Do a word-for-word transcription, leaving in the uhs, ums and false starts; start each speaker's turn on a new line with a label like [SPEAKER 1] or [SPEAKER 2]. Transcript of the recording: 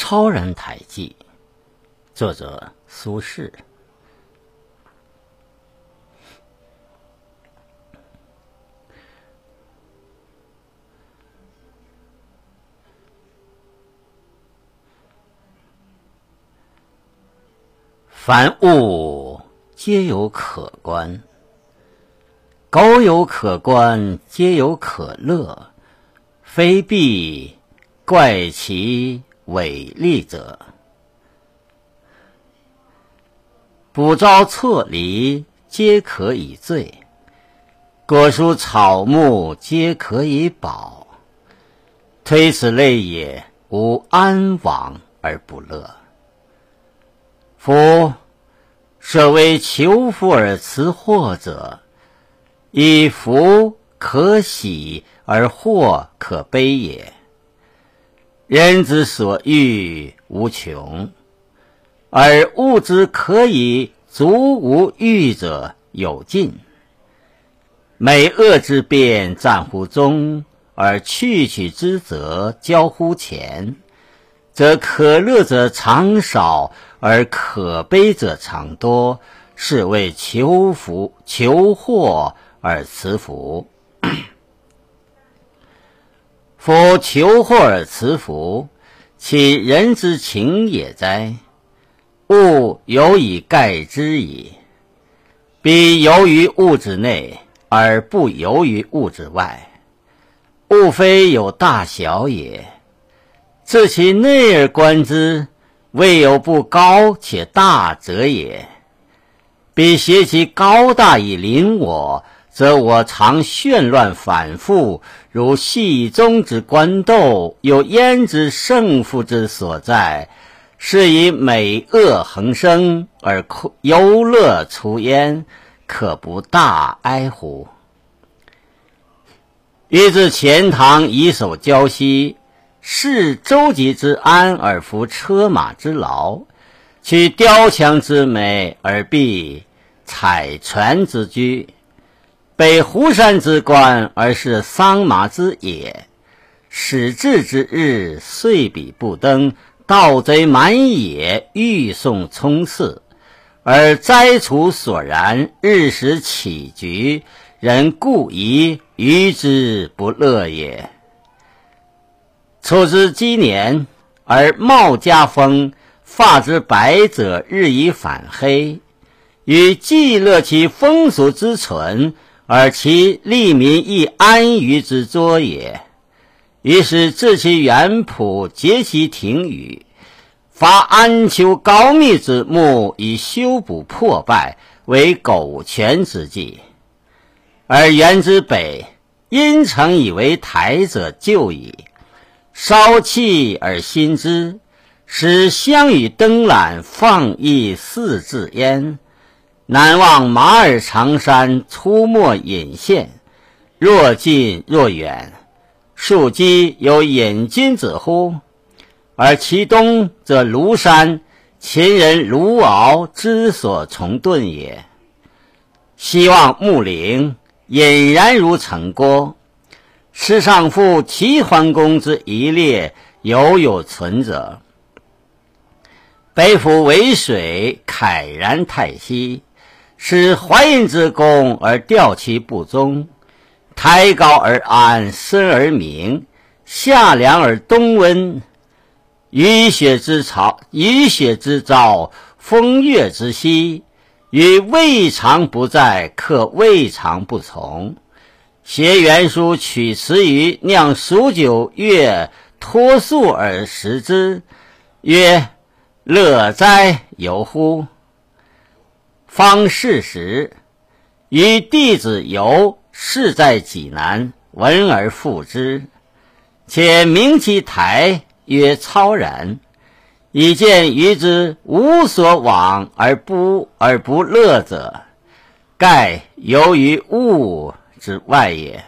[SPEAKER 1] 超然台记，作者苏轼。凡物皆有可观，苟有可观，皆有可乐，非必怪其伪利者。捕招错离，皆可以醉；果蔬草木，皆可以饱。推此类也，无安往而不乐。夫所谓求福而辞祸者，以福可喜而祸可悲也。人之所欲无穷，而物之可以足无欲者有尽。美恶之辩战乎中，而去取之则交乎前，则可乐者常少，而可悲者常多，是谓求福求祸而辞福。夫求祸而辞福，其人之情也哉？物有以盖之矣。彼游于物之内，而不游于物之外。物非有大小也，自其内而观之，未有不高且大者也。彼挟其高大以临我，则我常眩乱反复，如戏中之官斗，有焉知胜负之所在？是以美恶横生，而忧乐出焉，可不大哀乎？欲至钱塘以守胶溪，视舟楫之安而服车马之劳，取雕墙之美而避采泉之居，北湖山之观而是桑麻之野，始至之日，岁比不登，盗贼满野，欲送冲刺，而灾除所然，日时起局，人故疑，于之不乐也。处之积年，而貌加丰，发之白者日以反黑，与既乐其风俗之存，而其利民亦安于之作也。于是治其园圃，结其庭宇，伐安丘高密之木，以修补破败，为苟全之计。而园之北，因诚以为台者就矣，烧气而新之，使相与登览，放逸四至焉。南望马尔长山，出没隐现，若近若远，庶几有隐居者乎？而其东则庐山，秦人卢敖之所从遁也。西望穆陵，隐然如城郭。世上复齐桓公之一列，犹有存者。北府为水，慨然太息，使淮阴之功而调其不宗，台高而安，深而明，夏凉而冬温，雨雪之朝，雨雪之朝，风月之夕，与未尝不在，克未尝不从。携原书取词于酿蜀酒乐，托素而食之，曰：乐哉游乎！方是时，与弟子游，事在济南，闻而复之，且名其台，曰超然。以见于之无所往而不而不乐者，盖游于物之外也。